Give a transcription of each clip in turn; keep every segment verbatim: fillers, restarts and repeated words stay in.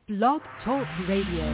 Blog Talk Radio.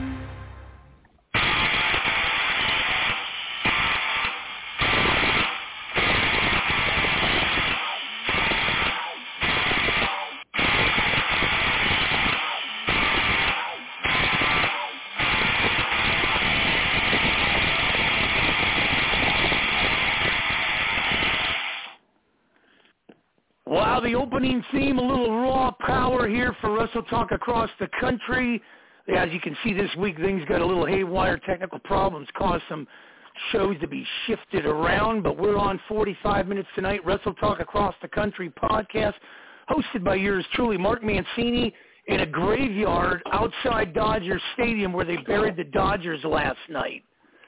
Wow, the opening theme, a little raw power here for Wrestle Talk across the country. As you can see this week, things got a little haywire. Technical problems caused some shows to be shifted around, but we're on forty-five minutes tonight. Wrestle Talk across the country podcast, hosted by yours truly, Mark Mancini, in a graveyard outside Dodger Stadium where they buried the Dodgers last night.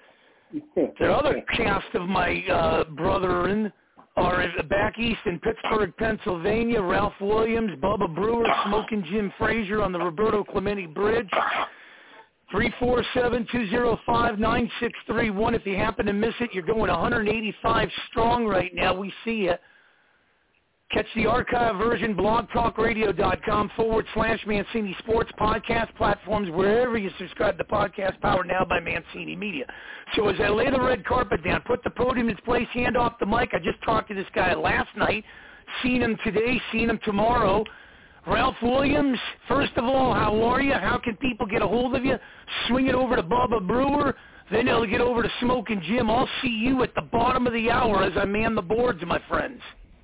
The other cast of my uh, brethren are back east in Pittsburgh, Pennsylvania. Ralph Williams, Bubba Brewer, Smoking Jim Frazier on the Roberto Clemente Bridge. three four seven, two zero five, nine six three one. If you happen to miss it, you're going one eighty-five strong right now. We see you. Catch the archive version, blogtalkradio.com forward slash Mancini Sports podcast platforms, wherever you subscribe to Podcast Power Now by Mancini Media. So as I lay the red carpet down, put the podium in place, hand off the mic. I just talked to this guy last night, seen him today, seen him tomorrow. Ralph Williams, first of all, how are you? How can people get a hold of you? Swing it over to Bubba Brewer. Then they'll get over to Smoking Jim. I'll see you at the bottom of the hour as I man the boards, my friends.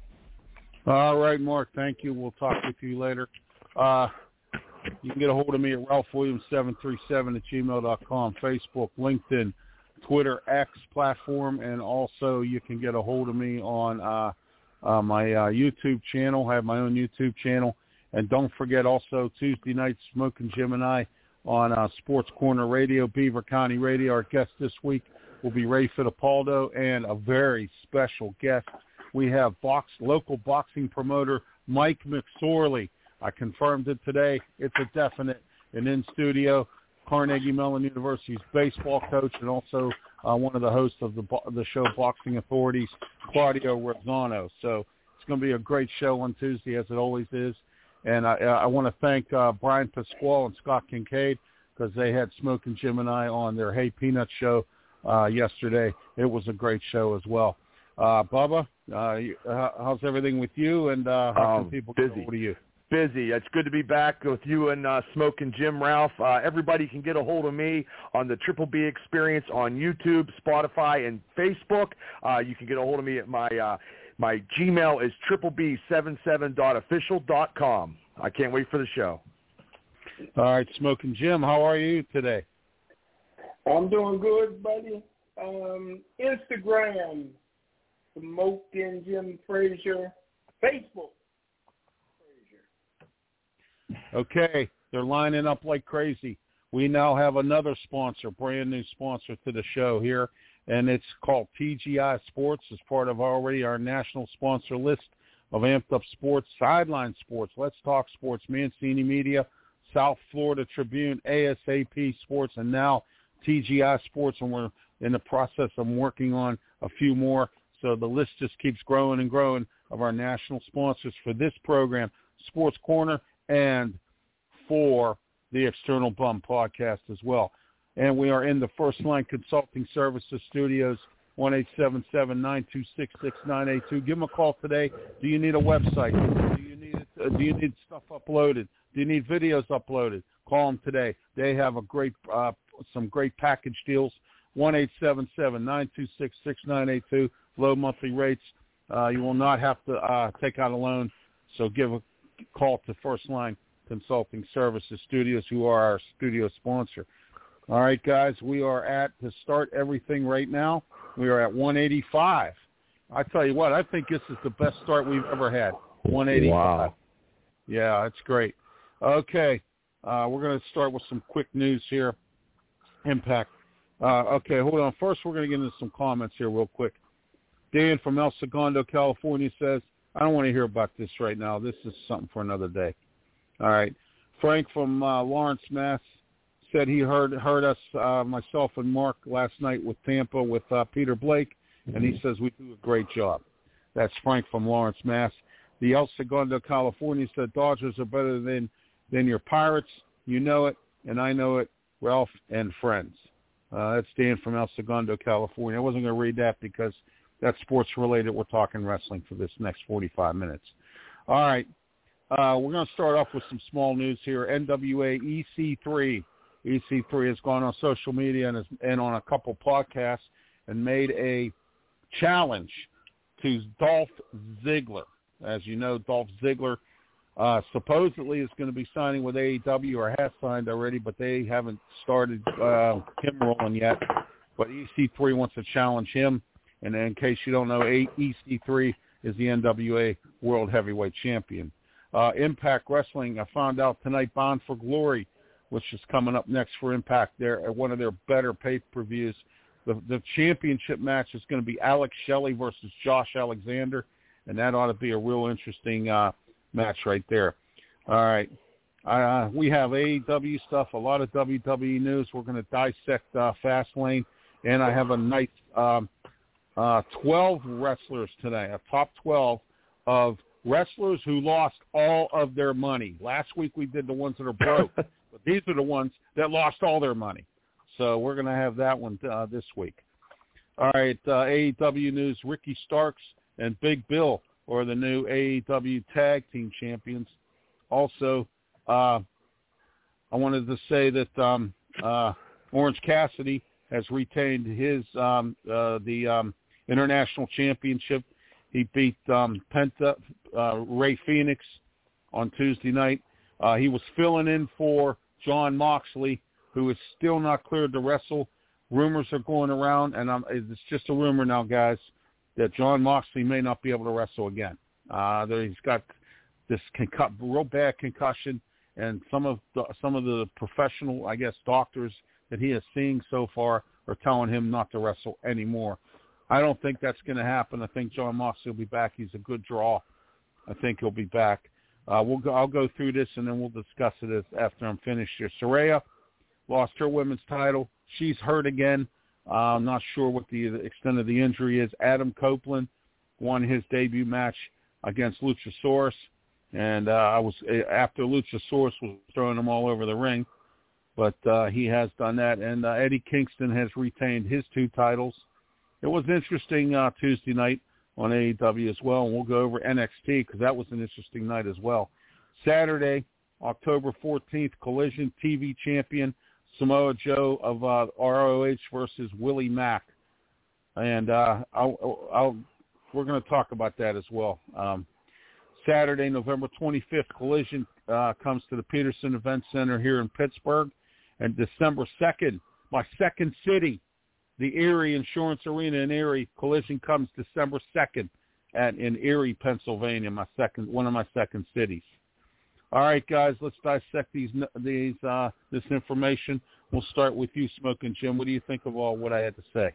All right, Mark, thank you. We'll talk with you later. Uh, you can get a hold of me at ralph williams seven three seven at gmail dot com, Facebook, LinkedIn, Twitter, X platform, and also you can get a hold of me on uh, uh, my uh, YouTube channel. I have my own YouTube channel. And don't forget also Tuesday night, Smoking Jim and I on uh, Sports Corner Radio, Beaver County Radio. Our guest this week will be Ray Fittipaldo and a very special guest. We have box local boxing promoter Mike McSorley. I confirmed it today. It's a definite. And in studio, Carnegie Mellon University's baseball coach and also uh, one of the hosts of the the show Boxing Authorities, Claudio Rosano. So it's going to be a great show on Tuesday, as it always is. And I, I want to thank uh, Brian Pasquale and Scott Kincaid because they had Smoking Jim and I on their Hey Peanuts show uh, yesterday. It was a great show as well. Uh, Bubba, uh, how's everything with you, and uh, how um, can people busy. get a hold of you? Busy. It's good to be back with you and uh, Smoking Jim, Ralph. Uh, everybody can get a hold of me on the Triple B Experience on YouTube, Spotify, and Facebook. Uh, you can get a hold of me at my uh, my Gmail is triple b seven seven dot official dot com. I can't wait for the show. All right, Smoking Jim, how are you today? I'm doing good, buddy. Um, Instagram. Smoking Jim Frazier, Facebook. Frazier. Okay, they're lining up like crazy. We now have another sponsor, brand new sponsor to the show here, and it's called T G I Sports. It's part of already our national sponsor list of Amped Up Sports, Sideline Sports, Let's Talk Sports, Mancini Media, South Florida Tribune, A S A P Sports, and now T G I Sports, and we're in the process of working on a few more. So the list just keeps growing and growing of our national sponsors for this program, Sports Corner, and for the External Bum podcast as well. And we are in the First Line Consulting Services Studios, one eight seven seven, nine two six, six nine eight two. Give them a call today. Do you need a website? Do you need uh, do you need stuff uploaded? Do you need videos uploaded? Call them today. They have a great uh, some great package deals. one eight seven seven, nine two six, six nine eight two. Low monthly rates. Uh, you will not have to uh, take out a loan. So give a call to First Line Consulting Services Studios, who are our studio sponsor. All right, guys, we are at, to start everything right now, we are at one eighty-five. I tell you what, I think this is the best start we've ever had, one eighty-five. Wow. Yeah, that's great. Okay, uh, we're going to start with some quick news here. Impact. Uh, okay, hold on. First, we're going to get into some comments here real quick. Dan from El Segundo, California says, I don't want to hear about this right now. This is something for another day. All right. Frank from uh, Lawrence, Mass. said he heard heard us, uh, myself and Mark, last night with Tampa with uh, Peter Blake, and he says we do a great job. That's Frank from Lawrence, Mass. The El Segundo, California said Dodgers are better than, than your Pirates. You know it, and I know it, Ralph and friends. Uh, that's Dan from El Segundo, California. I wasn't going to read that because that's sports-related. We're talking wrestling for this next forty-five minutes. All right. Uh, we're going to start off with some small news here. N W A E C three. E C three has gone on social media and, has, and on a couple podcasts and made a challenge to Dolph Ziggler. As you know, Dolph Ziggler uh, supposedly is going to be signing with A E W or has signed already, but they haven't started uh, him rolling yet. But E C three wants to challenge him. And in case you don't know, E C three is the N W A World Heavyweight Champion. Uh, Impact Wrestling, I found out tonight, Bound for Glory, which is coming up next for Impact. They're at one of their better pay-per-views. The, the championship match is going to be Alex Shelley versus Josh Alexander, and that ought to be a real interesting uh, match right there. All right. Uh, we have A E W stuff, a lot of W W E news. We're going to dissect uh, Fastlane, and I have a nice um, uh, twelve wrestlers today, a top twelve of wrestlers who lost all of their money. Last week we did the ones that are broke, but these are the ones that lost all their money. So we're going to have that one uh, this week. All right, uh, A E W news, Ricky Starks and Big Bill are the new A E W Tag Team Champions. Also, uh, I wanted to say that um, uh, Orange Cassidy has retained his um, uh, the um, International Championship. He beat um, Penta, uh, Ray Phoenix on Tuesday night. Uh, he was filling in for John Moxley, who is still not cleared to wrestle. Rumors are going around, and um, it's just a rumor now, guys, that John Moxley may not be able to wrestle again. Uh, that he's got this concu- real bad concussion, and some of the, some of the professional, I guess, doctors that he is seeing so far are telling him not to wrestle anymore. I don't think that's going to happen. I think John Moxley will be back. He's a good draw. I think he'll be back. Uh, we'll go, I'll go through this, and then we'll discuss it as, after I'm finished here. Saraya lost her women's title. She's hurt again. Uh, I'm not sure what the, the extent of the injury is. Adam Copeland won his debut match against Luchasaurus, and uh, I was after Luchasaurus was throwing him all over the ring, but uh, he has done that. And uh, Eddie Kingston has retained his two titles. It was interesting uh, Tuesday night on A E W as well, and we'll go over N X T because that was an interesting night as well. Saturday, October fourteenth, Collision T V champion Samoa Joe of uh, R O H versus Willie Mack, and uh, I'll, I'll, we're going to talk about that as well. Um, Saturday, November twenty-fifth, Collision uh, comes to the Peterson Event Center here in Pittsburgh, and December second, my second city, the Erie Insurance Arena in Erie. Collision comes December second at in Erie, Pennsylvania, my second, one of my second cities. All right, guys, let's dissect these these uh, this information. We'll start with you, Smoking Jim. What do you think of all what I had to say?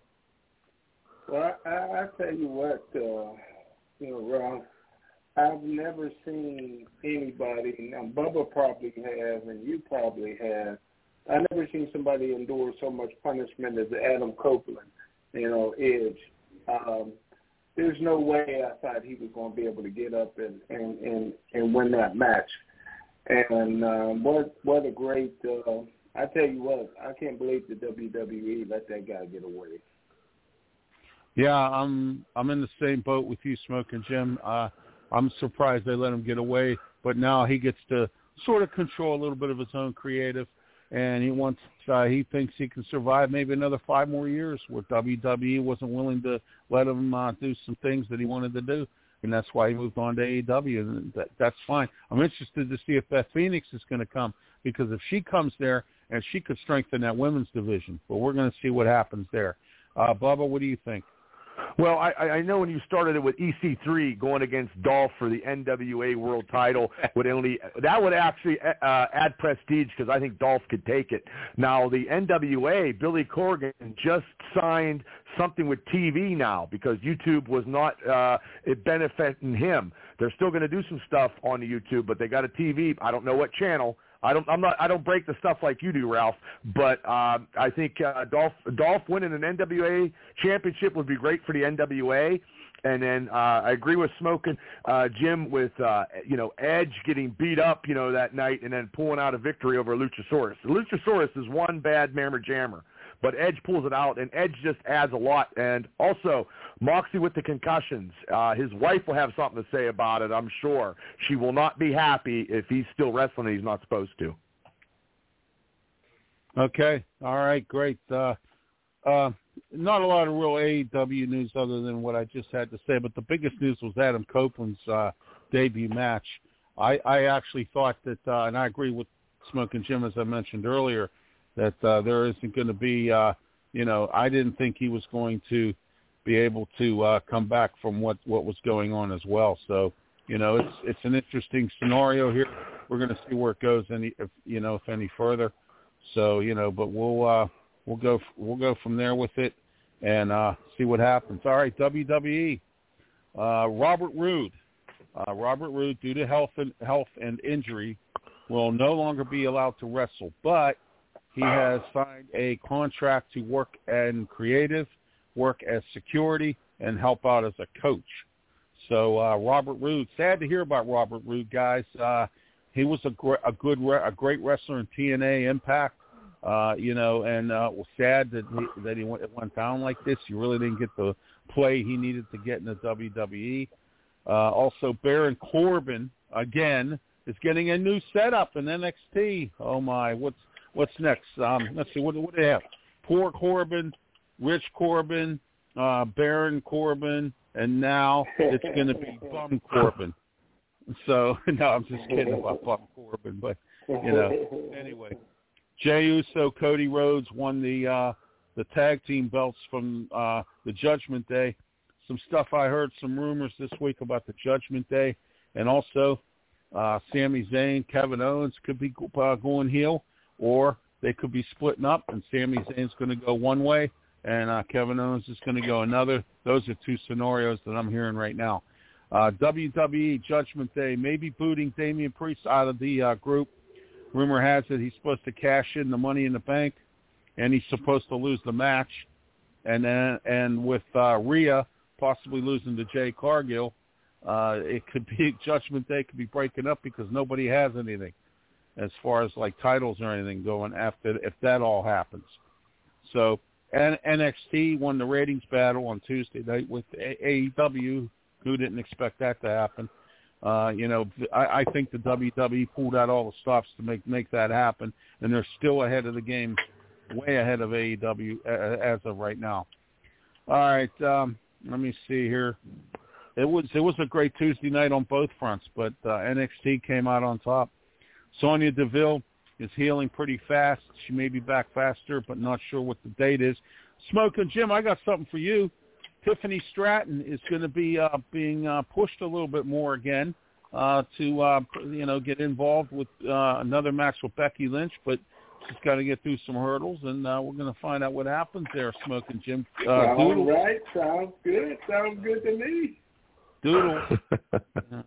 Well, I, I tell you what, uh, you know, Ralph, I've never seen anybody. Now, Bubba probably has, and you probably have. I've never seen somebody endure so much punishment as Adam Copeland, you know, Edge. Um, there's no way I thought he was going to be able to get up and, and, and, and win that match. And um, what what a great, uh, I tell you what, I can't believe the W W E let that guy get away. Yeah, I'm I'm in the same boat with you, Smoking Jim. Uh, I'm surprised they let him get away, but now he gets to sort of control a little bit of his own creative. And he wants, uh, he thinks he can survive maybe another five more years where W W E wasn't willing to let him uh, do some things that he wanted to do. And that's why he moved on to A E W, and that, that's fine. I'm interested to see if Beth Phoenix is going to come, because if she comes there, and she could strengthen that women's division. But we're going to see what happens there. Uh, Bubba, what do you think? Well, I, I know when you started it with E C three going against Dolph for the N W A World Title, would only that would actually uh, add prestige because I think Dolph could take it. Now, the N W A, Billy Corgan just signed something with T V now because YouTube was not uh, it benefiting him. They're still going to do some stuff on the YouTube, but they got a T V. I don't know what channel. I don't. I'm not. I don't break the stuff like you do, Ralph. But uh, I think uh, Dolph Dolph winning an N W A championship would be great for the N W A. And then uh, I agree with Smoking uh, Jim with, uh, you know, Edge getting beat up, you know, that night and then pulling out a victory over Luchasaurus. Luchasaurus is one bad mammer jammer, but Edge pulls it out, and Edge just adds a lot. And also, Moxley with the concussions. Uh, his wife will have something to say about it, I'm sure. She will not be happy if he's still wrestling and he's not supposed to. Okay. All right. Great. Uh, uh, not a lot of real A E W news other than what I just had to say, but the biggest news was Adam Copeland's uh, debut match. I, I actually thought that, uh, and I agree with Smoking Jim, as I mentioned earlier, that uh, there isn't going to be, uh, you know, I didn't think he was going to be able to uh, come back from what, what was going on as well. So, you know, it's it's an interesting scenario here. We're going to see where it goes, any, if, you know, if any further. So, you know, but we'll uh, we'll go we'll go from there with it and uh, see what happens. All right, W W E. Uh, Robert Roode. Uh, Robert Roode, due to health and health and injury, will no longer be allowed to wrestle, but he has signed a contract to work in creative, work as security, and help out as a coach. So uh, Robert Roode, sad to hear about Robert Roode, guys. Uh, he was a, gr- a good, re- a great wrestler in T N A Impact, uh, you know, and uh, it was sad that he, that he went, it went down like this. He really didn't get the play he needed to get in the W W E. Uh, also, Baron Corbin again is getting a new setup in N X T. Oh my, what's what's next? Um, let's see, what, what do they have? Poor Corbin, Rich Corbin, uh, Baron Corbin, and now it's going to be Bum Corbin. So, no, I'm just kidding about Bum Corbin, but, you know, anyway. Jey Uso, Cody Rhodes won the uh, the tag team belts from uh, the Judgment Day. Some stuff I heard, some rumors this week about the Judgment Day, and also uh, Sami Zayn, Kevin Owens could be uh, going heel, or they could be splitting up, and Sami Zayn's going to go one way, and uh, Kevin Owens is going to go another. Those are two scenarios that I'm hearing right now. Uh, W W E Judgment Day, maybe booting Damian Priest out of the uh, group. Rumor has it he's supposed to cash in the Money in the Bank, and he's supposed to lose the match. And then, and with uh, Rhea possibly losing to Jay Cargill, uh, it could be Judgment Day could be breaking up because nobody has anything as far as like titles or anything going after if that all happens. So and N X T won the ratings battle on Tuesday night with A E W. Who didn't expect that to happen? Uh, you know, I, I think the W W E pulled out all the stops to make make that happen, and they're still ahead of the game, way ahead of A E W as of right now. All right, um, let me see here. It was it was a great Tuesday night on both fronts, but uh, N X T came out on top. Sonya Deville is healing pretty fast. She may be back faster, but not sure what the date is. Smoking Jim, I got something for you. Tiffany Stratton is going to be uh, being uh, pushed a little bit more again uh, to, uh, you know, get involved with uh, another match with Becky Lynch, but she's got to get through some hurdles, and uh, we're going to find out what happens there, Smoking Jim. Uh, All right, sounds good. Sounds good to me. Doodle. uh,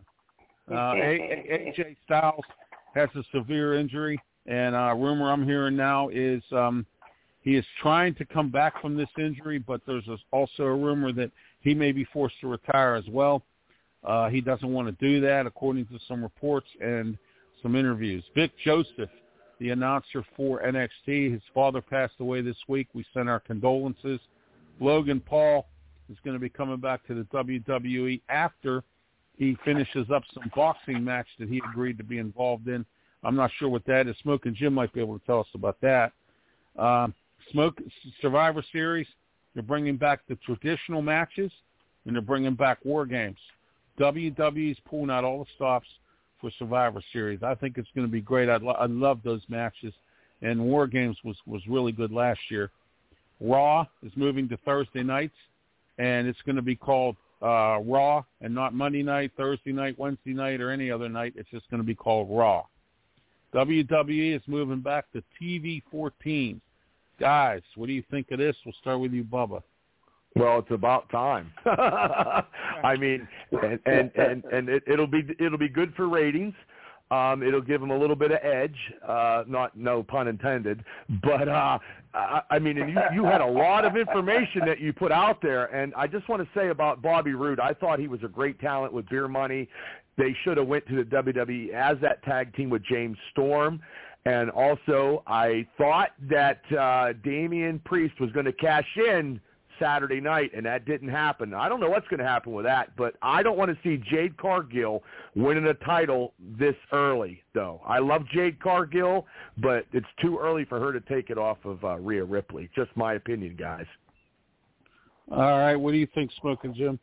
A J Styles has a severe injury, and uh, rumor I'm hearing now is um, he is trying to come back from this injury, but there's also a rumor that he may be forced to retire as well. Uh, he doesn't want to do that, according to some reports and some interviews. Vic Joseph, the announcer for N X T, his father passed away this week. We send our condolences. Logan Paul is going to be coming back to the W W E after he finishes up some boxing match that he agreed to be involved in. I'm not sure what that is. Smoking Jim might be able to tell us about that. Um, Smoke Survivor Series, they're bringing back the traditional matches, and they're bringing back War Games. W W E's pulling out all the stops for Survivor Series. I think it's going to be great. I lo- I love those matches, and War Games was, was really good last year. Raw is moving to Thursday nights, and it's going to be called uh, Raw and not Monday night, Thursday night, Wednesday night, or any other night. It's just going to be called Raw. W W E is moving back to T V fourteen. Guys, what do you think of this? We'll start with you, Bubba. Well, it's about time. I mean, and and and, and it, it'll be it'll be good for ratings. Um, it'll give him a little bit of edge, uh, not no pun intended. But uh, I, I mean, and you, you had a lot of information that you put out there, and I just want to say about Bobby Roode, I thought he was a great talent with Beer Money. They should have went to the W W E as that tag team with James Storm. And also, I thought that uh, Damian Priest was going to cash in Saturday night, and that didn't happen. I don't know what's going to happen with that, but I don't want to see Jade Cargill winning a title this early, though. I love Jade Cargill, but it's too early for her to take it off of uh, Rhea Ripley. Just my opinion, guys. All right, what do you think, Smoking Jim?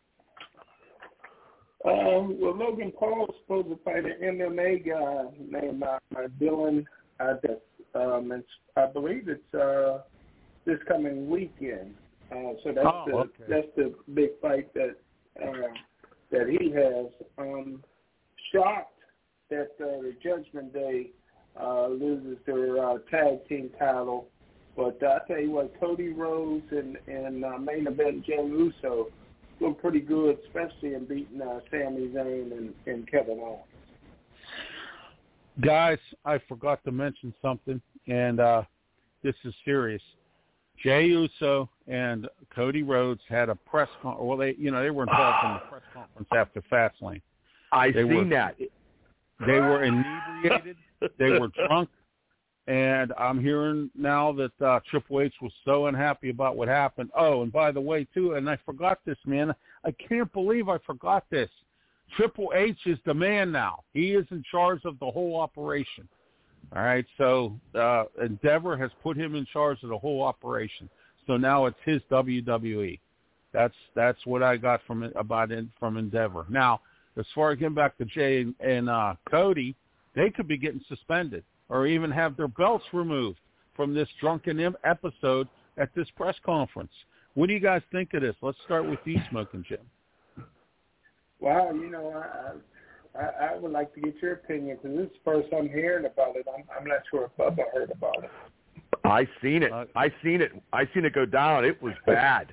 Um, well, Logan Paul's supposed to fight an M M A guy named uh, Dylan. Uh, um, it's, I believe it's uh, this coming weekend. Uh, so that's oh, the okay. that's the big fight that uh, that he has. Um, shocked that uh, the Judgment Day uh, loses their uh, tag team title, but uh, I tell you what, Cody Rhodes and and uh, main event Jey Uso look pretty good, especially in beating uh, Sami Zayn and, and Kevin Owens. Guys, I forgot to mention something, and uh, this is serious. Jey Uso and Cody Rhodes had a press conference. Well, they, you know, they were involved in the press conference after Fastlane. I they seen were, that. They were inebriated. They were drunk. And I'm hearing now that uh, Triple H was so unhappy about what happened. Oh, and by the way, too, and I forgot this, man. I can't believe I forgot this. Triple H is the man now. He is in charge of the whole operation. All right, so uh, Endeavor has put him in charge of the whole operation. So now it's his W W E. That's that's what I got from it about it from Endeavor. Now, as far as getting back to Jay and, and uh, Cody, they could be getting suspended or even have their belts removed from this drunken episode at this press conference. What do you guys think of this? Let's start with you, Smoking Jim. Well, you know, I. I, I would like to get your opinion because this is the first I'm hearing about it. I'm, I'm not sure if Bubba heard about it. I seen it. I seen it. I seen it go down. It was bad.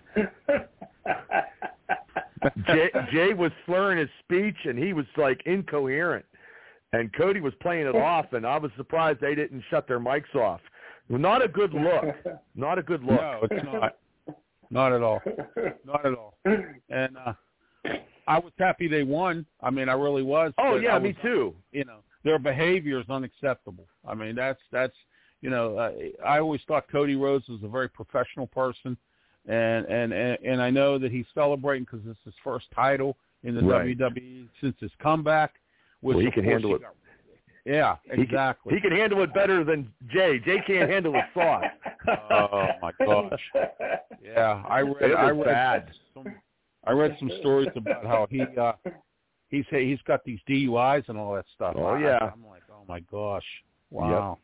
Jay, Jay was slurring his speech, and he was like incoherent. And Cody was playing it off, and I was surprised they didn't shut their mics off. Not a good look. Not a good look. No, it's not. Not at all. Not at all. And uh, I was happy they won. I mean, I really was. Oh, yeah, was, me too. You know, their behavior is unacceptable. I mean, that's, that's you know, uh, I always thought Cody Rhodes was a very professional person, and, and, and, and I know that he's celebrating because it's his first title in the right. W W E since his comeback. Which, well, he can handle he it. Got, yeah, exactly. He can, he can handle it better than Jay. Jay can't handle it soft. Oh, my gosh. Yeah, I read, I read bad. Some, I read some stories about how he uh, he's he's got these D U Is and all that stuff. Oh I, yeah. I'm like, oh my gosh, wow.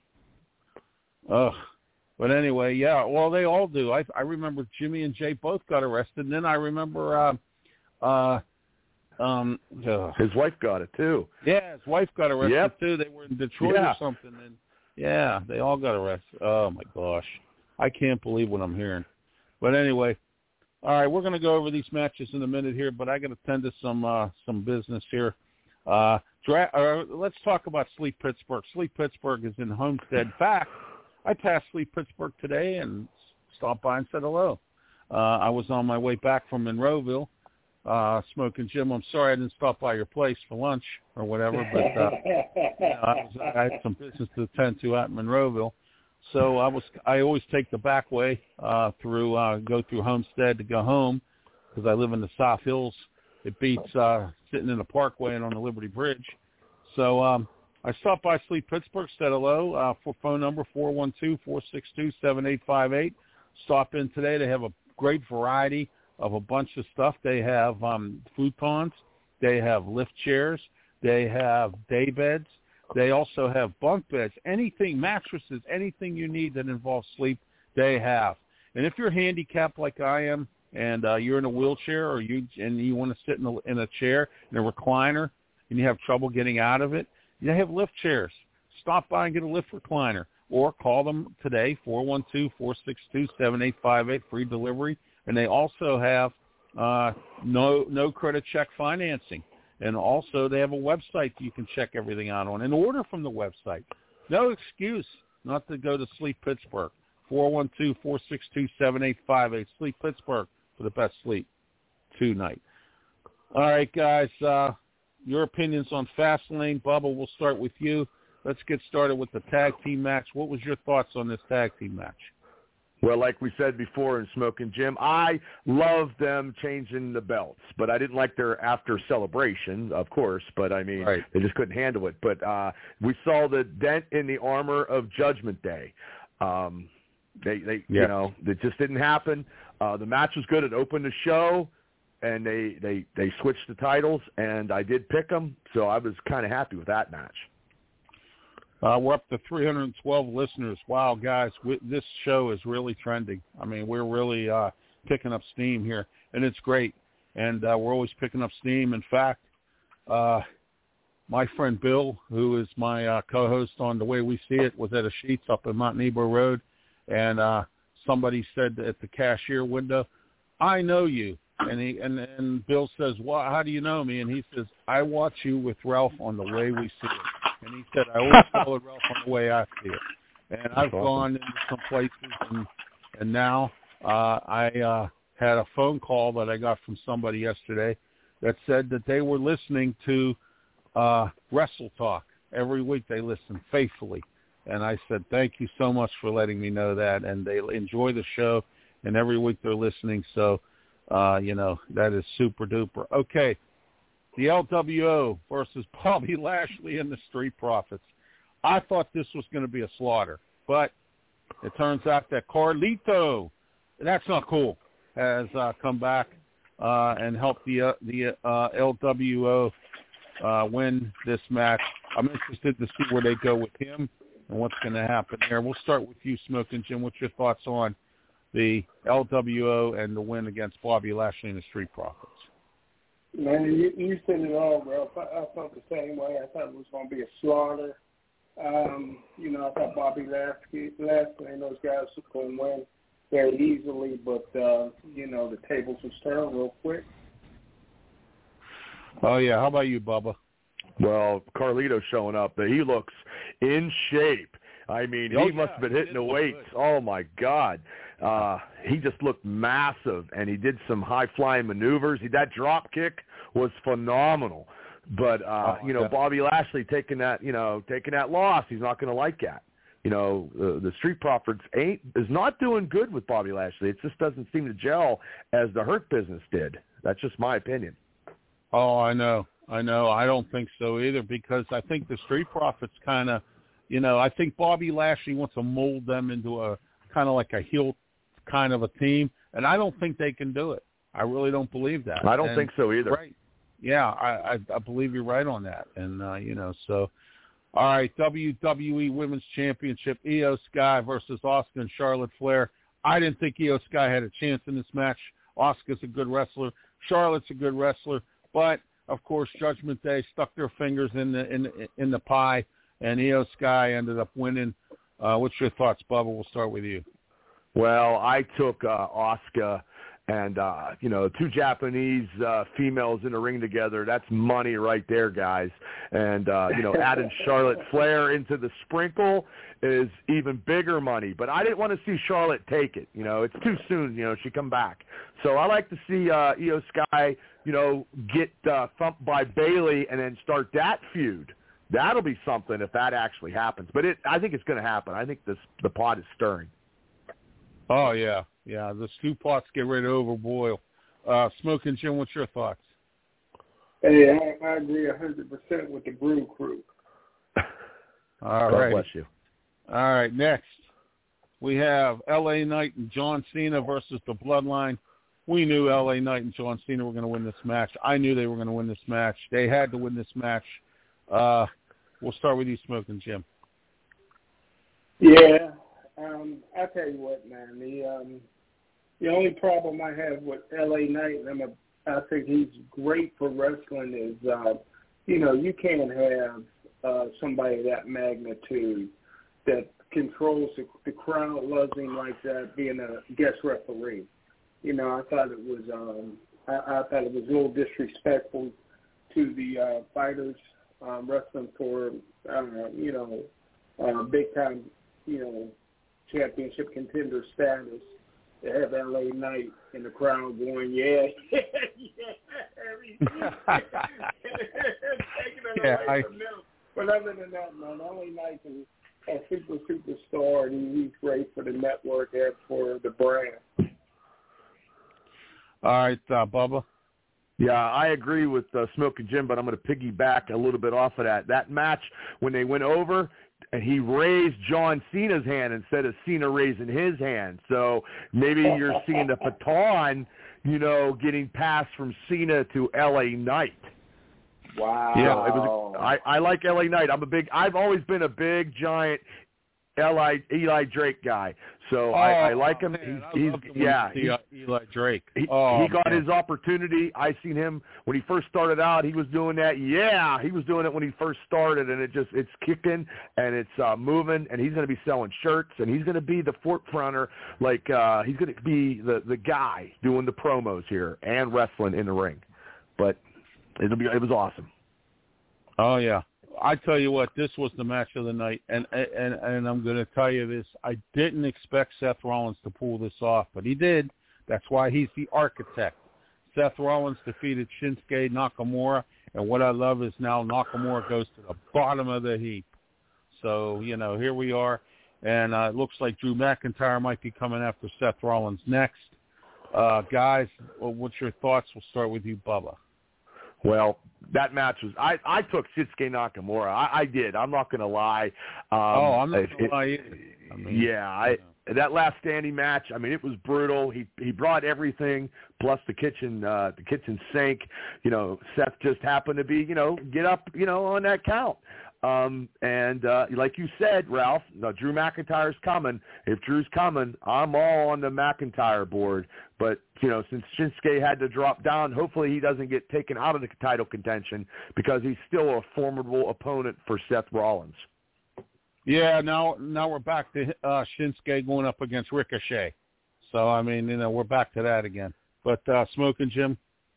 Yep. Ugh. But anyway, yeah. Well, they all do. I I remember Jimmy and Jay both got arrested, and then I remember uh, uh, um, uh, his wife got it too. Yeah, his wife got arrested yep. too. They were in Detroit yeah. or something, and yeah, they all got arrested. Oh my gosh, I can't believe what I'm hearing. But anyway. All right, we're going to go over these matches in a minute here, but I got to tend to some uh, some business here. Uh, dra- uh, let's talk about Sleep Pittsburgh. Sleep Pittsburgh is in Homestead. In fact, I passed Sleep Pittsburgh today and stopped by and said hello. Uh, I was on my way back from Monroeville, uh, Smoking Jim. I'm sorry I didn't stop by your place for lunch or whatever, but uh, you know, I, was, I had some business to attend to out in Monroeville. So I was I always take the back way uh, through uh, go through Homestead to go home because I live in the South Hills. It beats uh, sitting in the Parkway and on the Liberty Bridge. So um, I stopped by Sleep Pittsburgh, said hello. Uh, for phone number four one two, four six two, seven eight five eight. Stop in today. They have a great variety of a bunch of stuff. They have um, futons. They have lift chairs. They have day beds. They also have bunk beds, anything, mattresses, anything you need that involves sleep, they have. And if you're handicapped like I am and uh, you're in a wheelchair or you and you want to sit in a, in a chair, in a recliner, and you have trouble getting out of it, they have lift chairs. Stop by and get a lift recliner or call them today, four one two, four six two, seven eight five eight, free delivery. And they also have uh, no no credit check financing. And also they have a website you can check everything out on and order from the website. No excuse not to go to Sleep Pittsburgh, four one two, four six two, seven eight five eight. Sleep Pittsburgh for the best sleep tonight. All right, guys, uh, your opinions on Fastlane. Bubba, we'll start with you. Let's get started with the tag team match. What was your thoughts on this tag team match? Well, like we said before in Smoking Jim, I love them changing the belts, but I didn't like their after celebration, of course, but I mean, right. They just couldn't handle it. But uh, we saw the dent in the armor of Judgment Day. Um, they, they yeah. you know, it just didn't happen. Uh, the match was good. It opened the show, and they, they, they switched the titles, and I did pick them, so I was kind of happy with that match. Uh, we're up to three hundred twelve listeners. Wow, guys, we, this show is really trending. I mean, we're really uh, picking up steam here, and it's great. And uh, we're always picking up steam. In fact, uh, my friend Bill, who is my uh, co-host on The Way We See It, was at a Sheetz up in Mount Nebo Road, and uh, somebody said at the cashier window, "I know you." And he and, and Bill says, "Well, how do you know me?" And he says, "I watch you with Ralph on The Way We See It." And he said, "I always followed Ralph on The Way I See It." And I've awesome. gone into some places, and, and now uh, I uh, had a phone call that I got from somebody yesterday that said that they were listening to uh, Wrestle Talk. Every week they listen faithfully. And I said, thank you so much for letting me know that. And they enjoy the show, and every week they're listening. So, uh, you know, that is super duper. Okay. The L W O versus Bobby Lashley and the Street Profits. I thought this was going to be a slaughter, but it turns out that Carlito, that's not cool, has uh, come back uh, and helped the uh, the uh, L W O uh, win this match. I'm interested to see where they go with him and what's going to happen there. We'll start with you, Smoking Jim. What's your thoughts on the L W O and the win against Bobby Lashley and the Street Profits? Man, you, you said it all, bro. I, I felt the same way. I thought it was going to be a slaughter. Um, you know, I thought Bobby Lashley, Lashley and those guys were going to win very easily, but, uh, you know, the tables were turned real quick. Oh, yeah. How about you, Bubba? Well, Carlito showing up. He looks in shape. I mean, oh, he yeah. must have been hitting the weights. Good. Oh, my God. Uh, he just looked massive, and he did some high-flying maneuvers. He, that drop kick was phenomenal. But, uh, oh, you know, yeah. Bobby Lashley taking that, you know, taking that loss, he's not going to like that. You know, uh, the Street Profits ain't is not doing good with Bobby Lashley. It just doesn't seem to gel as the Hurt Business did. That's just my opinion. Oh, I know. I know. I don't think so either, because I think the Street Profits kind of, you know, I think Bobby Lashley wants to mold them into a kind of like a heel kind of a team, and I don't think they can do it. I really don't believe that. I don't and, think so either. Right. Yeah, I, I, I believe you're right on that. And, uh, you know, so, all right, W W E Women's Championship, Io Sky versus Asuka and Charlotte Flair. I didn't think Io Sky had a chance in this match. Asuka's a good wrestler. Charlotte's a good wrestler. But, of course, Judgment Day stuck their fingers in the in the, in the pie, and Io Sky ended up winning. Uh, what's your thoughts, Bubba? We'll start with you. Well, I took uh, Asuka and, uh, you know, two Japanese uh, females in a ring together. That's money right there, guys. And, uh, you know, adding Charlotte Flair into the sprinkle is even bigger money. But I didn't want to see Charlotte take it. You know, it's too soon, you know, she come back. So I like to see uh, Io Sky, you know, get uh, thumped by Bayley and then start that feud. That'll be something if that actually happens. But it, I think it's going to happen. I think this the pot is stirring. Oh, yeah. Yeah, the stew pots get ready to overboil. Uh, Smoking Jim, what's your thoughts? Hey, I, I agree one hundred percent with the Brew Crew. All God right. bless you. All right, next we have L A Knight and John Cena versus the Bloodline. We knew L A Knight and John Cena were going to win this match. I knew they were going to win this match. They had to win this match. Uh, we'll start with you, Smoking Jim. Yeah. Um, I tell you what, man. The um, the only problem I have with L A Knight, and I'm a, I think he's great for wrestling, is uh, you know you can't have uh, somebody that magnitude that controls the, the crowd, loves him like that, being a guest referee. You know, I thought it was um, I, I thought it was a little disrespectful to the uh, fighters um, wrestling for, uh, you know, uh, big-time, you know, championship contender status. They have L A Knight in the crowd going, yeah, yeah, yeah. Taking it yeah, away I... from them. But other than that, man, L A Knight is a super, superstar, and he's great for the network and for the brand. All right, uh, Bubba. Yeah, I agree with uh, Smoke and Jim, but I'm going to piggyback a little bit off of that. That match, when they went over, and he raised John Cena's hand instead of Cena raising his hand. So maybe you're seeing the baton, you know, getting passed from Cena to L A Knight. Wow. Yeah, it was. A, I, I like L A Knight. I'm a big. I've always been a big giant Eli Eli Drake guy. So oh, I, I like him. Man, he's, I he's yeah. He, uh, Eli Drake. He, oh, he got man. his opportunity. I seen him when he first started out. He was doing that. Yeah, he was doing it when he first started, and it just it's kicking and it's uh, moving. And he's going to be selling shirts, and he's going to be the forefronter. Like uh, he's going to be the the guy doing the promos here and wrestling in the ring. But it'll be it was awesome. Oh yeah, I tell you what, this was the match of the night, and and and I'm going to tell you this: I didn't expect Seth Rollins to pull this off, but he did. That's why he's the architect. Seth Rollins defeated Shinsuke Nakamura, and what I love is now Nakamura goes to the bottom of the heap. So you know, here we are, and uh, it looks like Drew McIntyre might be coming after Seth Rollins next. Uh, guys, well, what's your thoughts? We'll start with you, Bubba. Well, that match was I, – I took Shinsuke Nakamura. I, I did. I'm not going to lie. Um, oh, I'm not going to lie either. I mean, yeah, I, you know. That last standing match, I mean, it was brutal. He he brought everything plus the kitchen uh, the kitchen sink. You know, Seth just happened to be, you know, get up, you know, on that count. Um, and uh, like you said, Ralph, no, Drew McIntyre's coming. If Drew's coming, I'm all on the McIntyre board. But, you know, since Shinsuke had to drop down, hopefully he doesn't get taken out of the title contention because he's still a formidable opponent for Seth Rollins. Yeah, now now we're back to uh, Shinsuke going up against Ricochet. So, I mean, you know, we're back to that again. But uh, Smoke and Jim?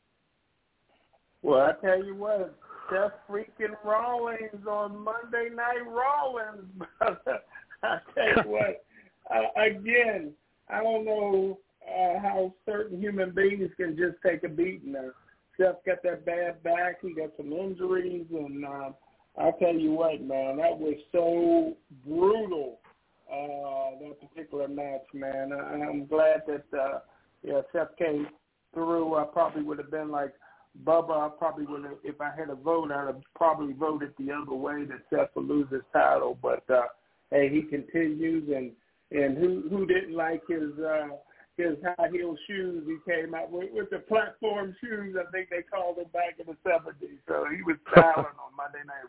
Well, I tell you what. Seth freaking Rollins on Monday Night Rollins, brother. I tell you what, uh, again, I don't know uh, how certain human beings can just take a beating. Uh, Seth got that bad back. He got some injuries. And uh, I tell you what, man, that was so brutal, uh, that particular match, man. I, I'm glad that uh, yeah, Seth came through. I probably would have been like, Bubba, I probably would have, if I had a vote, I would have probably voted the other way that Seth would lose his title. But, uh, hey, he continues, and and who who didn't like his uh, his high heel shoes he came out with, with the platform shoes, I think they called them back in the seventies. So he was styling on Monday Night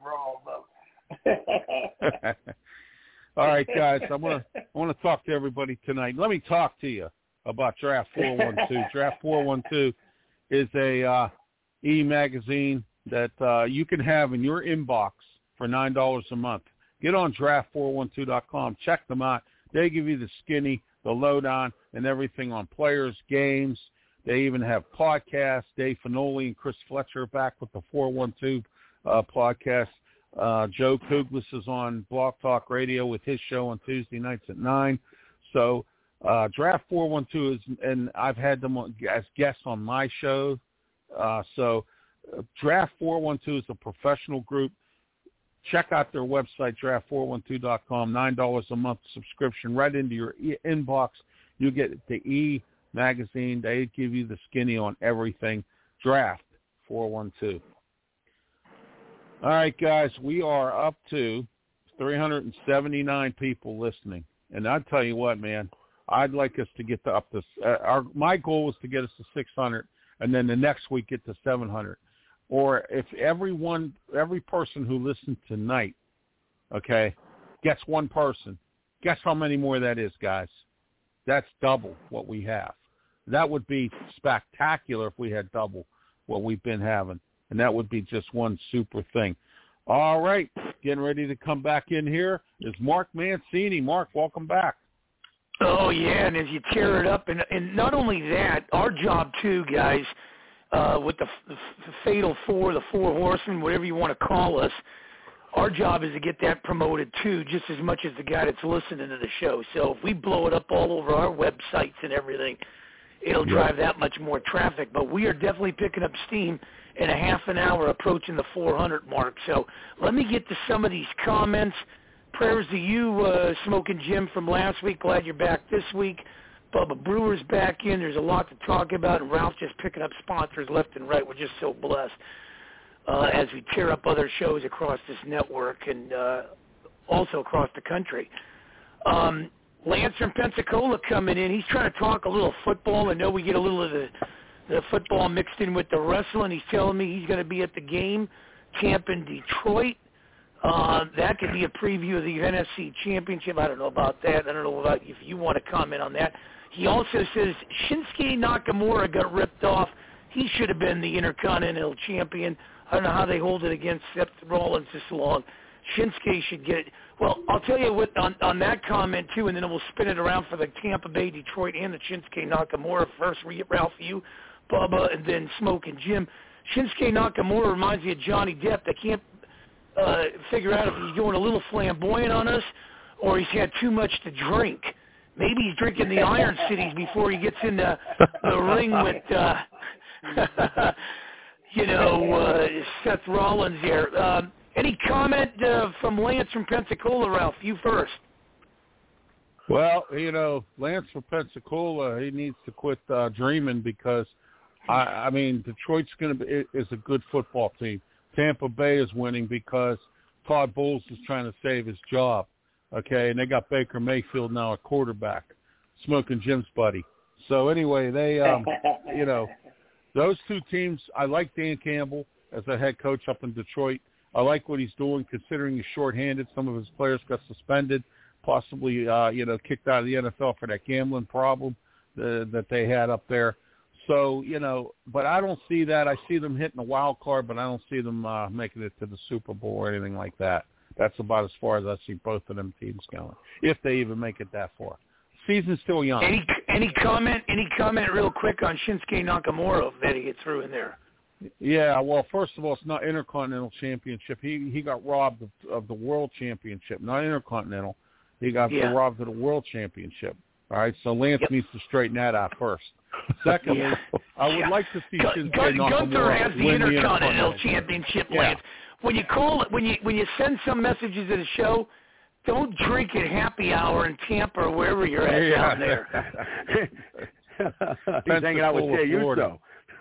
Raw, though. All right, guys, I want to I want to talk to everybody tonight. Let me talk to you about Draft four one two. Draft four one two is a uh, e-magazine that uh, you can have in your inbox for nine dollars a month. Get on draft four one two dot com. Check them out. They give you the skinny, the lowdown, and everything on players, games. They even have podcasts. Dave Finoli and Chris Fletcher back with the four one two uh, podcast. Uh, Joe Kuglis is on Blog Talk Radio with his show on Tuesday nights at nine. So uh, Draft four one two is, and I've had them on, as guests on my show. Uh, so uh, Draft four one two is a professional group. Check out their website, draft four one two dot com, nine dollars a month subscription right into your e- inbox. You get the e-magazine. They give you the skinny on everything. Draft four one two. All right, guys, we are up to three hundred seventy-nine people listening. And I tell you what, man, I'd like us to get to up to uh, – our my goal is to get us to six hundred. And then the next week get to seven hundred. Or if everyone, every person who listened tonight, okay, gets one person, guess how many more that is, guys? That's double what we have. That would be spectacular if we had double what we've been having. And that would be just one super thing. All right, getting ready to come back in here is Mark Mancini. Mark, welcome back. Oh, yeah, and as you tear it up, and, and not only that, our job too, guys, uh, with the, the, the Fatal Four, the Four Horsemen, whatever you want to call us. Our job is to get that promoted, too, just as much as the guy that's listening to the show. So if we blow it up all over our websites and everything, it'll drive that much more traffic. But we are definitely picking up steam in a half an hour approaching the four hundred mark. So let me get to some of these comments. Prayers to you, uh, Smoking Jim from last week. Glad you're back this week. Bubba Brewer's back in. There's a lot to talk about. And Ralph just picking up sponsors left and right. We're just so blessed uh, as we tear up other shows across this network and uh, also across the country. Um, Lance from Pensacola coming in. He's trying to talk a little football. I know we get a little of the, the football mixed in with the wrestling. He's telling me he's going to be at the game, Tampa and Detroit. Uh, that could be a preview of the N F C Championship. I don't know about that. I don't know about if you want to comment on that. He also says Shinsuke Nakamura got ripped off. He should have been the Intercontinental Champion. I don't know how they hold it against Seth Rollins this long. Shinsuke should get it. Well, I'll tell you what, on, on that comment, too, and then we'll spin it around for the Tampa Bay, Detroit, and the Shinsuke Nakamura. First, we get Ralph, you, Bubba, and then Smoke and Jim. Shinsuke Nakamura reminds me of Johnny Depp. I can't uh, figure out if he's going a little flamboyant on us or he's had too much to drink. Maybe he's drinking the Iron Cities before he gets in the, the ring with, uh, you know, uh, Seth Rollins there. Um, Any comment uh, from Lance from Pensacola, Ralph? You first. Well, you know, Lance from Pensacola, he needs to quit uh, dreaming because, I, I mean, Detroit's going to be is a good football team. Tampa Bay is winning because Todd Bowles is trying to save his job, okay? And they got Baker Mayfield now at quarterback, Smoking Jim's buddy. So anyway, they, um, you know, those two teams. I like Dan Campbell as a head coach up in Detroit. I like what he's doing, considering he's shorthanded. Some of his players got suspended, possibly, uh, you know, kicked out of the N F L for that gambling problem uh, that they had up there. So, you know, but I don't see that. I see them hitting a wild card, but I don't see them uh, making it to the Super Bowl or anything like that. That's about as far as I see both of them teams going, if they even make it that far. Season's still young. Any any comment? Any comment, real quick, on Shinsuke Nakamura that he gets through in there? Yeah, well, first of all, it's not Intercontinental Championship. He he got robbed of, of the World Championship, not Intercontinental. He got yeah. robbed of the World Championship. All right, so Lance yep. needs to straighten that out first. Secondly, yeah. I would yeah. like to see Gun- Shinsuke Gun- Nakamura Gunther has the win Intercontinental, the Intercontinental Championship, yeah. Lance. When you call it, when you when you send some messages to the show, don't drink at happy hour in Tampa or wherever you're at yeah. down there. He's hanging out with Jay Uso.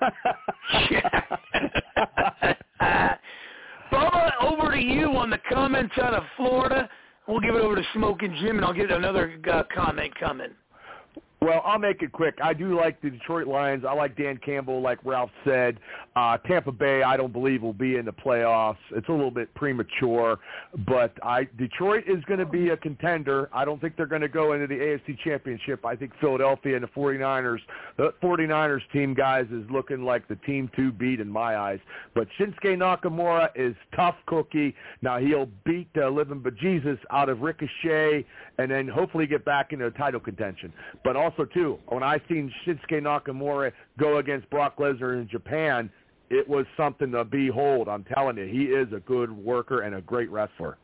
Bubba, over to you on the comments out of Florida. We'll give it over to Smoking Jim, and I'll get another uh, comment coming. Well, I'll make it quick. I do like the Detroit Lions. I like Dan Campbell, like Ralph said. Uh, Tampa Bay, I don't believe will be in the playoffs. It's a little bit premature, but I Detroit is going to be a contender. I don't think they're going to go into the A F C Championship. I think Philadelphia and the 49ers, the 49ers team, guys, is looking like the team to beat in my eyes. But Shinsuke Nakamura is tough cookie. Now, he'll beat the living bejesus out of Ricochet and then hopefully get back into title contention. But also, too, when I seen Shinsuke Nakamura go against Brock Lesnar in Japan, it was something to behold. I'm telling you, he is a good worker and a great wrestler.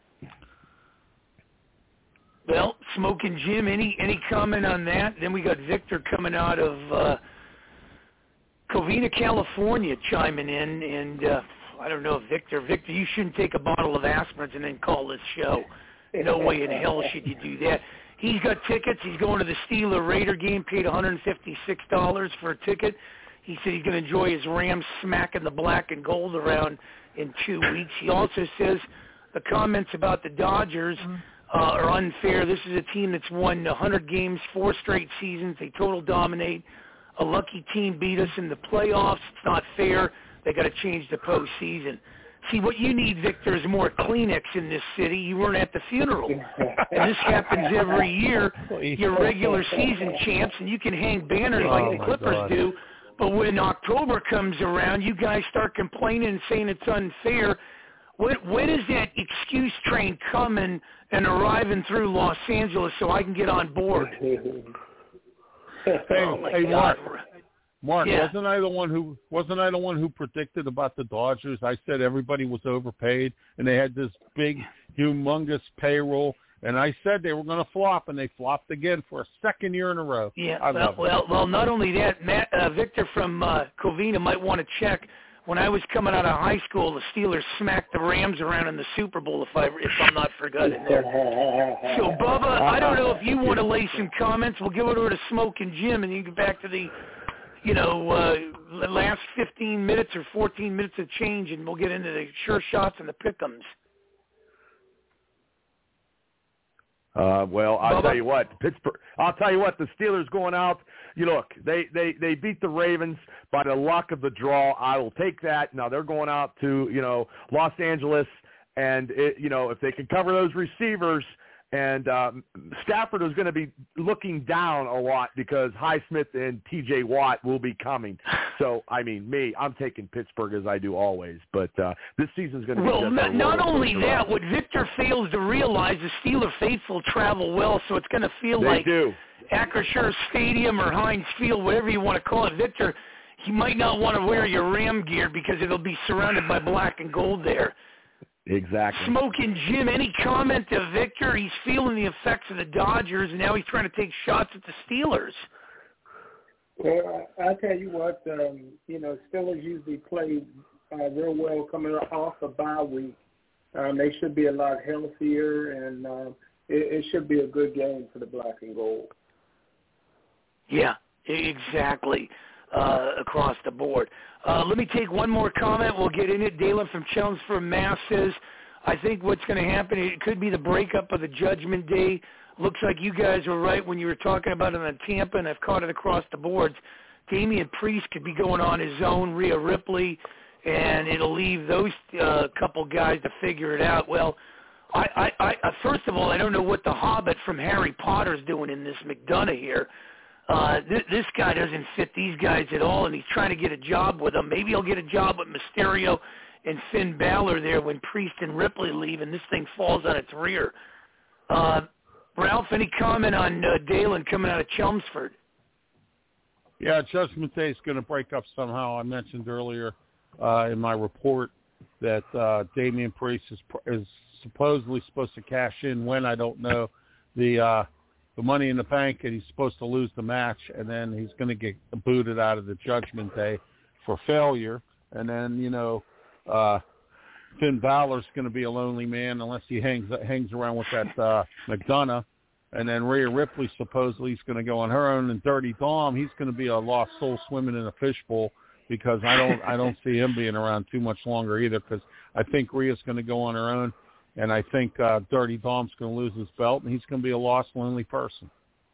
Well, Smoking Jim, any any comment on that? Then we got Victor coming out of uh, Covina, California, chiming in, and uh, I don't know, Victor. Victor, you shouldn't take a bottle of aspirin and then call this show. No way in hell should you do that. He's got tickets. He's going to the Steeler-Raider game, paid one hundred fifty-six dollars for a ticket. He said he's going to enjoy his Rams smacking the black and gold around in two weeks. He also says the comments about the Dodgers uh, are unfair. This is a team that's won one hundred games, four straight seasons. They total dominate. A lucky team beat us in the playoffs. It's not fair. They got to change the postseason. See, what you need, Victor, is more Kleenex in this city. You weren't at the funeral. And this happens every year. You're regular season champs, and you can hang banners oh like the Clippers God. do. But when October comes around, you guys start complaining and saying it's unfair. When, when is that excuse train coming and arriving through Los Angeles so I can get on board? Hey, oh, my hey, God. Mark. Mark, yeah. wasn't I the one who wasn't I the one who predicted about the Dodgers? I said everybody was overpaid and they had this big, humongous payroll, and I said they were going to flop, and they flopped again for a second year in a row. Yeah, I well, love it. well, well, not only that, Matt, uh, Victor from uh, Covina might want to check. When I was coming out of high school, the Steelers smacked the Rams around in the Super Bowl, if I if I'm not forgetting there. So, Bubba, I don't know if you want to lay some comments. We'll give it over to Smoke and Jim, and you get back to the, you know, uh, last fifteen minutes or fourteen minutes of change, and we'll get into the sure shots and the pick'ems. Uh, well, I'll Bubba? tell you what, Pittsburgh. I'll tell you what, the Steelers going out. You look, they, they, they beat the Ravens by the luck of the draw. I will take that. Now they're going out to, you know, Los Angeles, and it, you know, if they can cover those receivers, and um, Stafford is going to be looking down a lot because Highsmith and T J Watt will be coming. So, I mean, me, I'm taking Pittsburgh as I do always. But uh, this season's going to be well. just Not, a not only roller that, coaster what Victor fails to realize, the Steeler faithful travel well, so it's going to feel They like do. Acrisure Stadium or Heinz Field, whatever you want to call it. Victor, he might not want to wear your Ram gear because it'll be surrounded by black and gold there. Exactly. Smoking Jim, any comment to Victor? He's feeling the effects of the Dodgers, and now he's trying to take shots at the Steelers. Well, I, I tell you what, um, you know, Steelers usually play uh, real well coming off a bye week. Um, they should be a lot healthier, and uh, it, it should be a good game for the black and gold. Yeah, exactly, uh, across the board. Uh, let me take one more comment. We'll get in it. Dalen from Chelmsford, Mass. says, I think what's going to happen, it could be the breakup of the Judgment Day. Looks like you guys were right when you were talking about it on Tampa, and I've caught it across the boards. Damian Priest could be going on his own, Rhea Ripley, and it'll leave those uh, couple guys to figure it out. Well, I, I, I, first of all, I don't know what the Hobbit from Harry Potter's doing in this McDonough here. Uh, th- this guy doesn't fit these guys at all, and he's trying to get a job with them. Maybe he'll get a job with Mysterio and Finn Balor there when Priest and Ripley leave, and this thing falls on its rear. Uh, Ralph, any comment on uh, Dalen coming out of Chelmsford? Yeah, Judgment Day is going to break up somehow. I mentioned earlier uh, in my report that uh, Damian Priest is, is supposedly supposed to cash in when, I don't know, the uh, the Money in the Bank, and he's supposed to lose the match, and then he's going to get booted out of the Judgment Day for failure. And then, you know, uh, Finn Balor's going to be a lonely man unless he hangs hangs around with that uh, McDonough. And then Rhea Ripley supposedly is going to go on her own, and Dirty Dom, he's going to be a lost soul swimming in a fishbowl because I don't I don't see him being around too much longer either, because I think Rhea's going to go on her own, and I think uh, Dirty Dom's going to lose his belt, and he's going to be a lost, lonely person.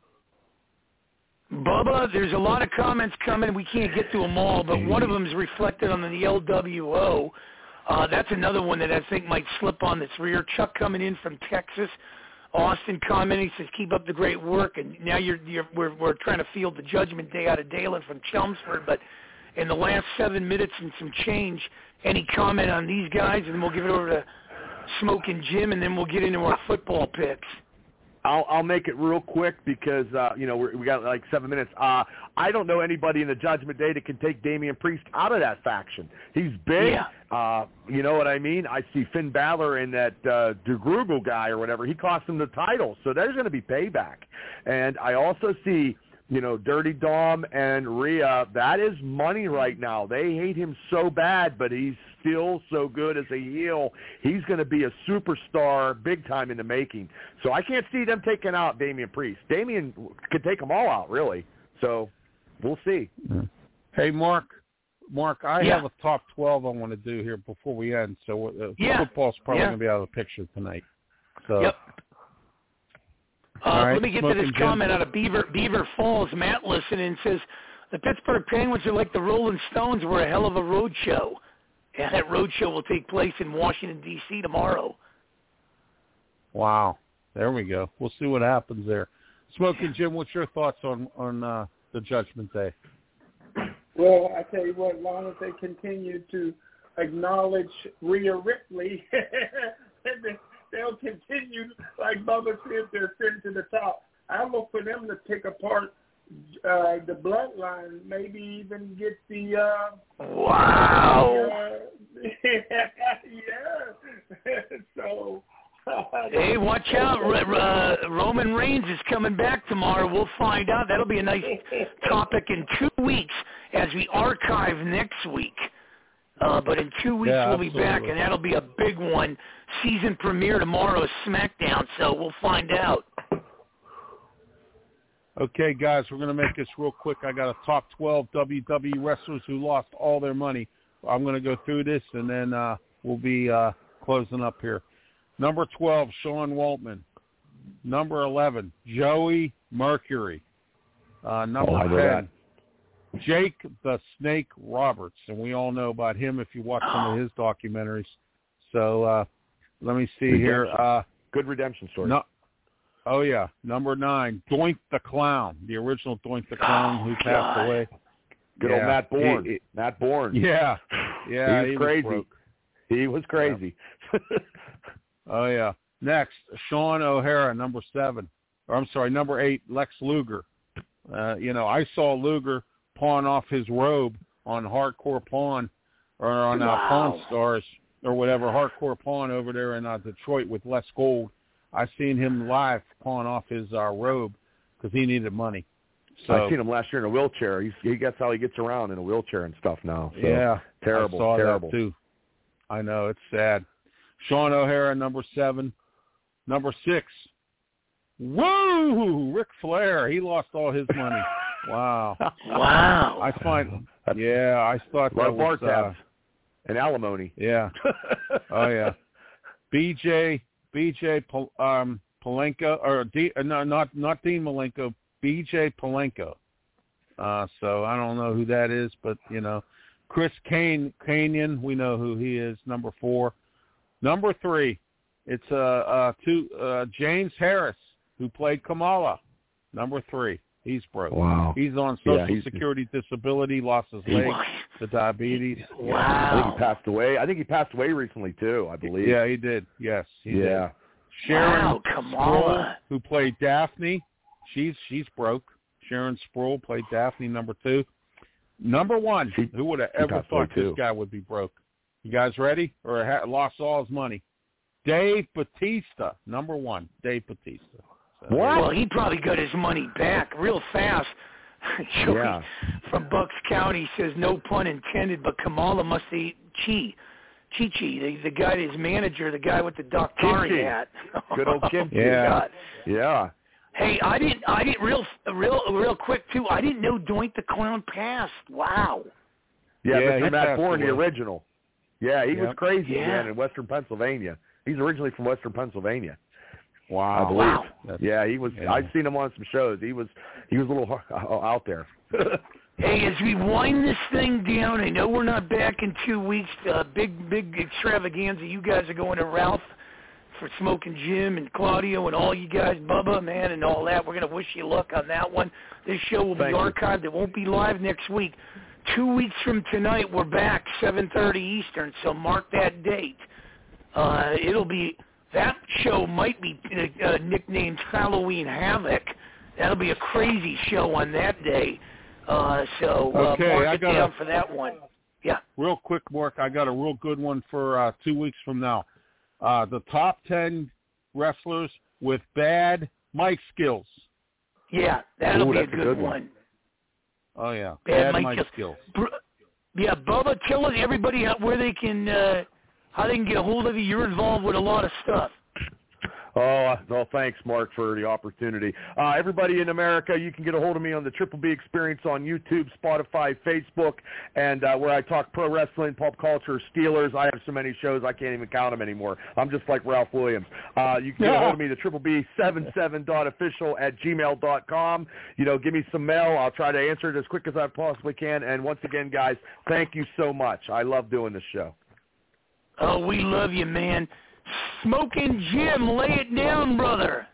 Bubba, there's a lot of comments coming. We can't get to them all, but one of them is reflected on the L W O. Uh, that's another one that I think might slip on its rear. Chuck coming in from Texas. Austin commenting, says, keep up the great work. And now you're, you're we're, we're trying to field the Judgment Day out of Dalen from Chelmsford. But in the last seven minutes and some change, any comment on these guys? And then we'll give it over to Smoke and Jim, and then we'll get into our football picks. I'll I'll make it real quick because uh, you know we're, we got like seven minutes. Uh, I don't know anybody in the Judgment Day that can take Damian Priest out of that faction. He's big. Yeah. Uh, you know what I mean? I see Finn Balor and that uh, DeGrugal guy or whatever. He cost him the title, so there's going to be payback. And I also see, you know, Dirty Dom and Rhea. That is money right now. They hate him so bad, but he's still so good as a heel. He's going to be a superstar big time in the making. So I can't see them taking out Damian Priest. Damian could take them all out, really. So we'll see. Hey, Mark. Mark, I yeah. have a top twelve I want to do here before we end. So uh, yeah. football's probably yeah. going to be out of the picture tonight. So. Yep. Uh, right, let me get to this Jim. comment out of Beaver Beaver Falls. Matt listening says, the Pittsburgh Penguins are like the Rolling Stones. We're a hell of a road show. And that road show will take place in Washington, D C tomorrow. Wow. There we go. We'll see what happens there. Smoking Jim, what's your thoughts on, on uh, the Judgment Day? Well, I tell you what, as long as they continue to acknowledge Rhea Ripley, they'll continue, like Bubba said, they're sitting to the top. I look for them to pick apart uh, the bloodline, maybe even get the uh, wow. Uh, yeah. So. Hey, watch out! Uh, Roman Reigns is coming back tomorrow. We'll find out. That'll be a nice topic in two weeks as we archive next week. Uh, but in two weeks yeah, we'll absolutely. be back, and that'll be a big one. Season premiere tomorrow, SmackDown. So we'll find out. Okay, guys, we're going to make this real quick. I got a top twelve W W E wrestlers who lost all their money. I'm going to go through this, and then uh, we'll be uh, closing up here. Number twelve, Sean Waltman. Number eleven, Joey Mercury. Uh, number oh, ten, Jake the Snake Roberts. And we all know about him if you watch some of his documentaries. So uh, let me see redemption. here. Uh, Good redemption story. No, oh, yeah. Number nine, Doink the Clown, the original Doink the Clown oh, who God. passed away. Good yeah. old Matt Bourne. He, he, Matt Bourne. Yeah. Yeah, he was he crazy. Was he was crazy. Yeah. Oh, yeah. Next, Sean O'Hara, number seven. Or I'm sorry, number eight, Lex Luger. Uh, you know, I saw Luger pawn off his robe on Hardcore Pawn or on uh, wow. Pawn Stars or whatever, Hardcore Pawn over there in uh, Detroit with Les Gold. I seen him live pawn off his uh, robe because he needed money. So, I seen him last year in a wheelchair. He's, he gets how he gets around in a wheelchair and stuff now. So, yeah, terrible, I saw terrible. that too. I know, it's sad. Sean O'Hara, number seven. Number six, woo, Ric Flair. He lost all his money. Wow. Wow. I find, yeah, I thought that was, uh, and alimony. Yeah. Oh, yeah. B J, B J um, Palenko, or D, no, not not Dean Malenko, B J Palenko. Uh, so I don't know who that is, but, you know. Chris Kane, Kanyon, we know who he is, number four. Number three, it's uh, uh, two, uh, James Harris, who played Kamala. Number three, he's broke. Wow. He's on Social yeah, he's, Security disability, lost his leg to diabetes. Wow. I think he passed away. I think he passed away recently, too, I believe. Yeah, he did. Yes, he yeah. did. Sharon wow, Kamala. Sproul, who played Daphne, she's she's broke. Sharon Sproul played Daphne, number two. Number one, she, who would have ever thought this too. guy would be broke? You guys ready? Or ha- lost all his money? Dave Bautista, number one. Dave Bautista. So, what? Well, he probably got his money back real fast. Joey yeah. from Bucks County says, no pun intended, but Kamala must eat Chi. Chi Chi, the, the guy, his manager, the guy with the Doctari hat. Good old Kimchi. Yeah. God. Yeah. Hey, I didn't, I didn't, real, real, real quick, too, I didn't know Doink the Clown passed. Wow. Yeah, yeah Mister Matt Bourne, the original. Yeah, he yep. was crazy, yeah. man, in Western Pennsylvania. He's originally from Western Pennsylvania. Wow. I believe. Wow. Yeah, he was. Yeah. I've seen him on some shows. He was. He was a little out there. Hey, as we wind this thing down, I know we're not back in two weeks. Uh, big, big extravaganza. You guys are going to Ralph for Smoking Jim and Claudio and all you guys, Bubba, man, and all that. We're going to wish you luck on that one. This show will be Thank archived. You. It won't be live next week. Two weeks from tonight, we're back, seven thirty Eastern, so mark that date. Uh, it'll be, that show might be uh, nicknamed Halloween Havoc. That'll be a crazy show on that day. Uh, so uh, okay, mark I it got down a, for that one. Yeah. Real quick, Mark, I got a real good one for uh, two weeks from now. Uh, the top ten wrestlers with bad mic skills. Yeah, that'll Ooh, be a that's good, a good one. one. Oh, yeah. Bad, Bad mic mic skills. skills. Yeah, Bubba, tell everybody how, where they can, uh, how they can get a hold of you. You're involved with a lot of stuff. Oh, well, thanks, Mark, for the opportunity. Uh, everybody in America, you can get a hold of me on the Triple B Experience on YouTube, Spotify, Facebook, and uh, where I talk pro wrestling, pop culture, Steelers. I have so many shows I can't even count them anymore. I'm just like Ralph Williams. Uh, you can get a hold of me, the Triple B seventy-seven dot official at gmail dot com. You know, give me some mail. I'll try to answer it as quick as I possibly can. And once again, guys, thank you so much. I love doing this show. Oh, we love you, man. Smoking Jim, lay it down, brother.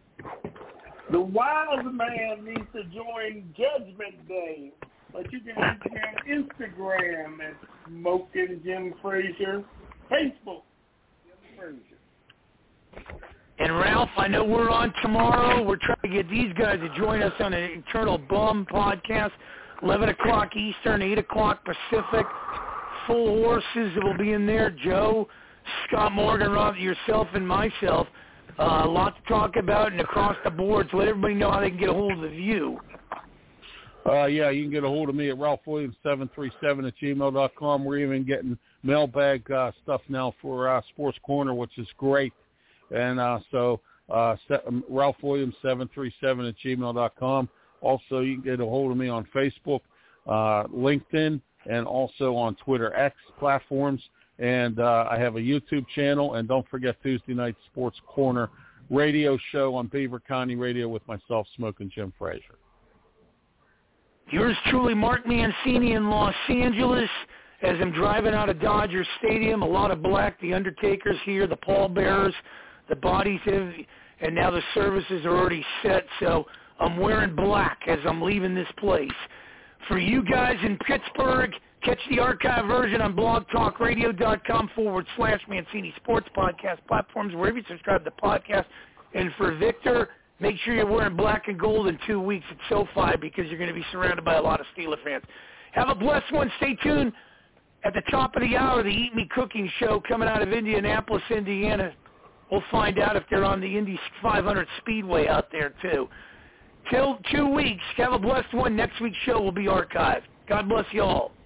The wise man needs to join Judgment Day, but you can reach me on Instagram at Smoking Jim Frazier, Facebook Jim Frazier. And And Ralph, I know we're on tomorrow. We're trying to get these guys to join us on an Eternal Bum podcast, eleven o'clock Eastern, eight o'clock Pacific. Full horses that will be in there. Joe, Scott Morgan, Rob, yourself, and myself. Uh, a lot to talk about and across the board. So let everybody know how they can get a hold of you. Uh, yeah, you can get a hold of me at ralph williams seven three seven at gmail dot com. We're even getting mailbag uh, stuff now for uh, Sports Corner, which is great. And uh, so uh, ralph williams seven three seven at gmail dot com. Also, you can get a hold of me on Facebook, uh, LinkedIn, and also on Twitter X platforms. And uh, I have a YouTube channel. And don't forget Tuesday night Sports Corner radio show on Beaver County Radio with myself, Smoking Jim Frazier. Yours truly, Mark Mancini in Los Angeles. As I'm driving out of Dodger Stadium, a lot of black. The Undertaker's here, the pallbearers, the bodies, have, and now the services are already set. So I'm wearing black as I'm leaving this place. For you guys in Pittsburgh, catch the archive version on blogtalkradio.com forward slash Mancini Sports Podcast platforms, wherever you subscribe to the podcast. And for Victor, make sure you're wearing black and gold in two weeks at SoFi because you're going to be surrounded by a lot of Steeler fans. Have a blessed one. Stay tuned. At the top of the hour, the Eat Me Cooking Show coming out of Indianapolis, Indiana. We'll find out if they're on the Indy five hundred Speedway out there, too. Till two weeks, have a blessed one. Next week's show will be archived. God bless you all.